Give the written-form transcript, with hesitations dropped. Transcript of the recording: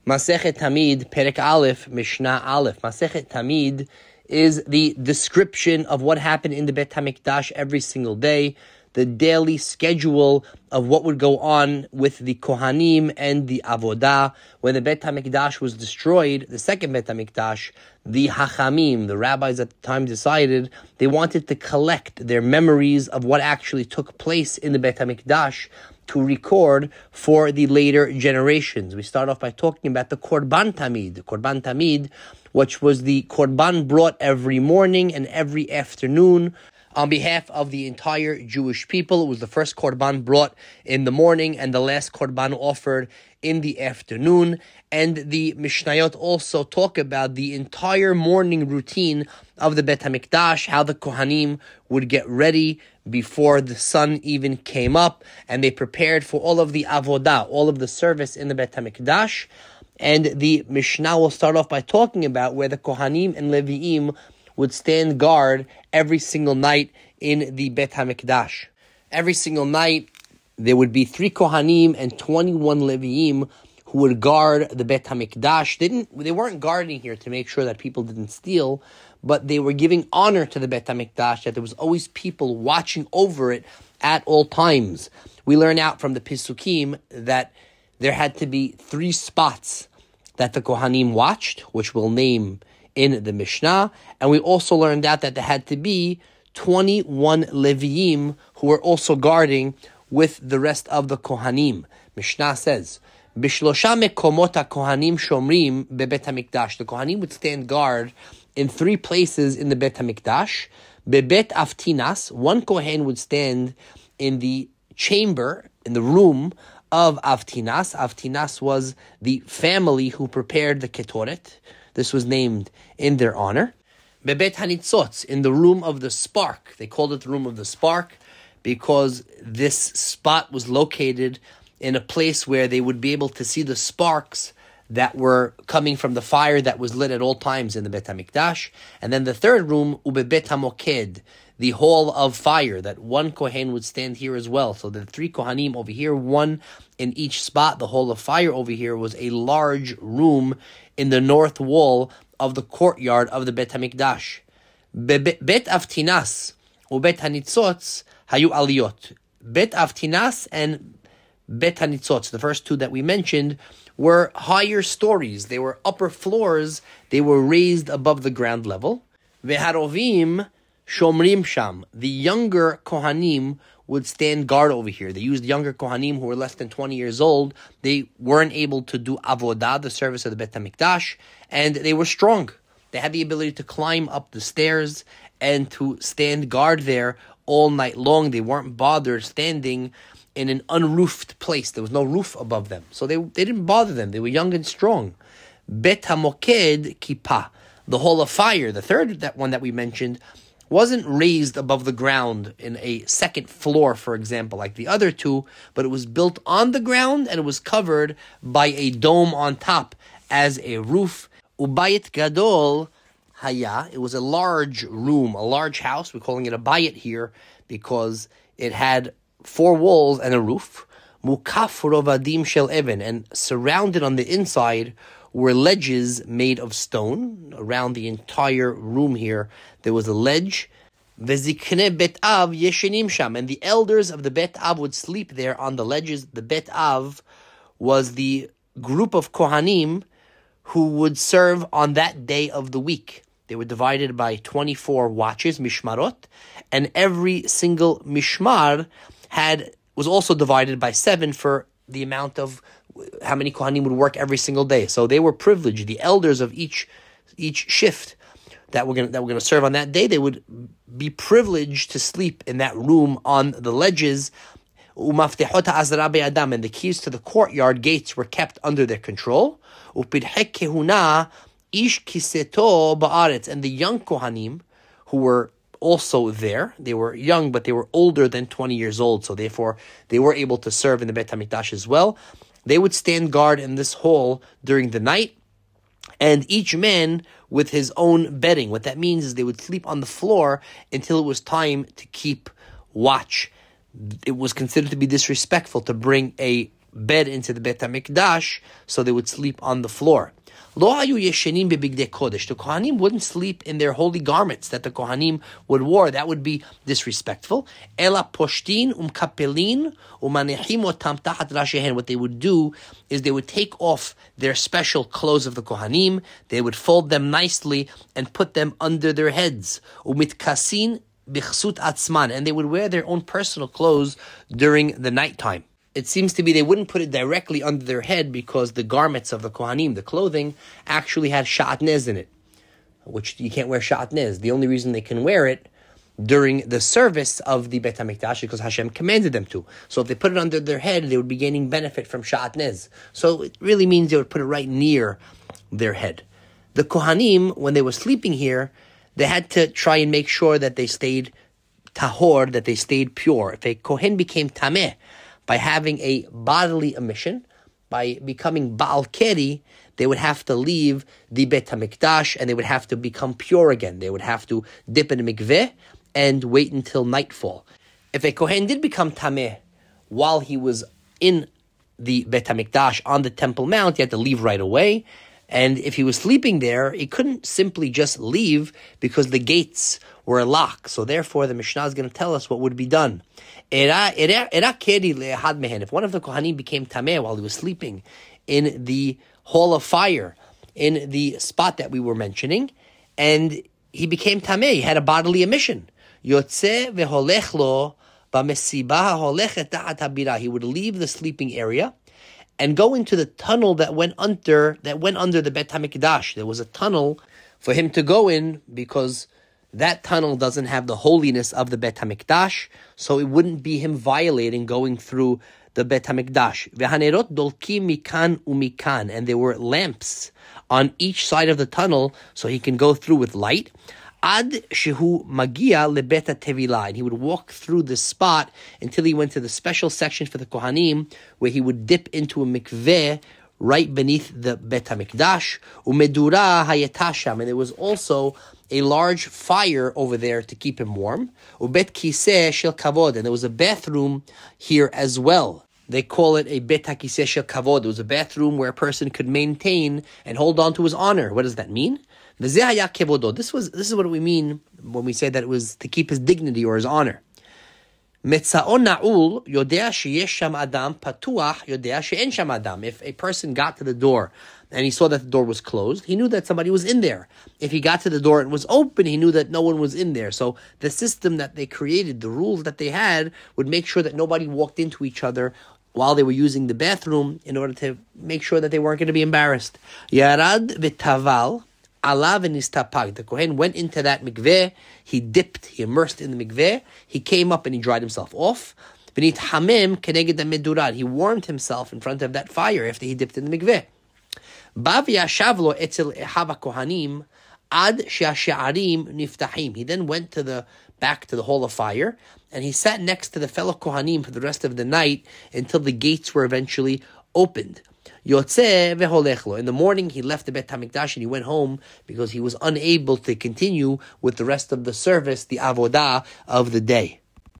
Masechet Tamid, Perek Aleph, Mishnah Aleph. Masechet Tamid is the description of what happened in the Bet HaMikdash every single day, the daily schedule of what would go on with the Kohanim and the Avodah. When the Bet HaMikdash was destroyed, the second Bet HaMikdash, the Hachamim, the rabbis at the time decided they wanted to collect their memories of what actually took place in the Bet HaMikdash to record for the later generations. We start off by talking about the Korban Tamid. The Korban Tamid, which was the Korban brought every morning and every afternoon on behalf of the entire Jewish people. It was the first Korban brought in the morning and the last Korban offered in the afternoon. And the Mishnayot also talk about the entire morning routine of the Bet HaMikdash, how the Kohanim would get ready before the sun even came up, and they prepared for all of the avodah, all of the service in the Bet HaMikdash. And the Mishnah will start off by talking about where the Kohanim and Leviim would stand guard every single night in the Bet HaMikdash. Every single night, there would be 3 Kohanim and 21 Leviim who would guard the Bet HaMikdash. They weren't guarding here to make sure that people didn't steal, but they were giving honor to the Bet HaMikdash, that there was always people watching over it at all times. We learn out from the Pisukim that there had to be 3 spots that the Kohanim watched, which we'll name in the Mishnah, and we also learned out that there had to be 21 Leviim who were also guarding with the rest of the Kohanim. Mishnah says, Bishlosha mekomot ha-kohanim shomrim bebet HaMikdash. The Kohanim would stand guard in 3 places in the Bet HaMikdash. Bebet Avtinas, 1 Kohen would stand in the chamber, in the room of Avtinas. Avtinas was the family who prepared the Ketoret. This was named in their honor. Bebet Hanitzotz, in the room of the spark. They called it the room of the spark because this spot was located in a place where they would be able to see the sparks that were coming from the fire that was lit at all times in the Bet HaMikdash. And then the third room, Ubebet HaMoked, the hall of fire, that 1 Kohen would stand here as well. So the 3 Kohanim over here, 1 in each spot. The hall of fire over here was a large room in the north wall of the courtyard of the Bet HaMikdash. Bet Avtinas Ubet Hanitzotz Hayu Aliyot. Bet Avtinas and Bet Hanitzotz, the first 2 that we mentioned, were higher stories. They were upper floors. They were raised above the ground level. Veharovim Shomrim Sham. The younger Kohanim would stand guard over here. They used younger Kohanim who were less than 20 years old. They weren't able to do avodah, the service of the Bet HaMikdash, and they were strong. They had the ability to climb up the stairs and to stand guard there all night long. They weren't bothered standing in an unroofed place. There was no roof above them. So they didn't bother them. They were young and strong. Bet HaMoked Kippah. The hall of fire, the third one that we mentioned, wasn't raised above the ground in a second floor, for example, like the other 2, but it was built on the ground and it was covered by a dome on top as a roof. Ubayit Gadol Haya. It was a large room, a large house. We're calling it a bayit here because it had 4 walls and a roof. Mukaf rovadim shel even, and surrounded on the inside were ledges made of stone. Around the entire room here, there was a ledge. Vezikne bet av yeshenim sham, and the elders of the Bet Av would sleep there on the ledges. The Bet Av was the group of Kohanim who would serve on that day of the week. They were divided by 24 watches, mishmarot, and every single mishmar was also divided by 7 for the amount of how many Kohanim would work every single day. So they were privileged. The elders of each shift that were going to serve on that day, they would be privileged to sleep in that room on the ledges. Umaftehot ha'azra be'adam, and the keys to the courtyard gates were kept under their control. Upidhek kehuna ish kiseto ba'aretz, and the young Kohanim who were also there. They were young, but they were older than 20 years old, so therefore they were able to serve in the Bet HaMikdash as well. They would stand guard in this hall during the night, and each man with his own bedding. What that means is they would sleep on the floor until it was time to keep watch. It was considered to be disrespectful to bring a bed into the Bet HaMikdash, so they would sleep on the floor. Lo hayu yeshenim bebigdei kodesh. The Kohanim wouldn't sleep in their holy garments that the Kohanim would wear. That would be disrespectful. Ela poshtin kapelin umanechim otam tachat rashehen. What they would do is they would take off their special clothes of the Kohanim. They would fold them nicely and put them under their heads. Umitkasin bichsut atzman. And they would wear their own personal clothes during the nighttime. It seems to be they wouldn't put it directly under their head because the garments of the Kohanim, the clothing, actually had shatnez in it, which you can't wear shatnez. The only reason they can wear it during the service of the Bet HaMikdash is because Hashem commanded them to. So if they put it under their head, they would be gaining benefit from shatnez. So it really means they would put it right near their head. The Kohanim, when they were sleeping here, they had to try and make sure that they stayed tahor, that they stayed pure. If a Kohen became tameh, by having a bodily emission, by becoming Baal Keri, they would have to leave the Bet HaMikdash and they would have to become pure again. They would have to dip in a mikveh and wait until nightfall. If a Kohen did become Tameh while he was in the Bet HaMikdash on the Temple Mount, he had to leave right away. And if he was sleeping there, he couldn't simply just leave because the gates were locked. So therefore, the Mishnah is going to tell us what would be done. If one of the Kohanim became Tameh while he was sleeping in the hall of fire, in the spot that we were mentioning, and he became Tameh, he had a bodily emission. He would leave the sleeping area and go into the tunnel that went under the Bet HaMikdash. There was a tunnel for him to go in because that tunnel doesn't have the holiness of the Bet HaMikdash, so it wouldn't be him violating going through the Bet HaMikdash. V'hanerot dolkim mikan umikan, and there were lamps on each side of the tunnel so he can go through with light. Ad shehu magia lebet tevilah, and he would walk through this spot until he went to the special section for the Kohanim where he would dip into a mikveh right beneath the Bet HaMikdash. Umedura hayetasham, and there was also a large fire over there to keep him warm. Ubet kiseh shel kavod, and there was a bathroom here as well. They call it a bet hakiseh shel kavod. It was a bathroom where a person could maintain and hold on to his honor. What does that mean? This is what we mean when we say that it was to keep his dignity or his honor. If a person got to the door and he saw that the door was closed, he knew that somebody was in there. If he got to the door and it was open, he knew that no one was in there. So the system that they created, the rules that they had, would make sure that nobody walked into each other while they were using the bathroom in order to make sure that they weren't going to be embarrassed. Yarad v'taval alav v'nistapag. The Kohen went into that mikveh, he dipped, he immersed in the mikveh, he came up and he dried himself off. V'nithamem keneged ha'medurah. He warmed himself in front of that fire after he dipped in the mikveh. Bav yashav lo etzel ehav kohanim ad she'asha'arim niftahim. He then went back to the hall of fire, and he sat next to the fellow Kohanim for the rest of the night until the gates were eventually opened. Yotzeh veholechlo. In the morning, he left the Bet HaMikdash and he went home because he was unable to continue with the rest of the service, the avodah of the day.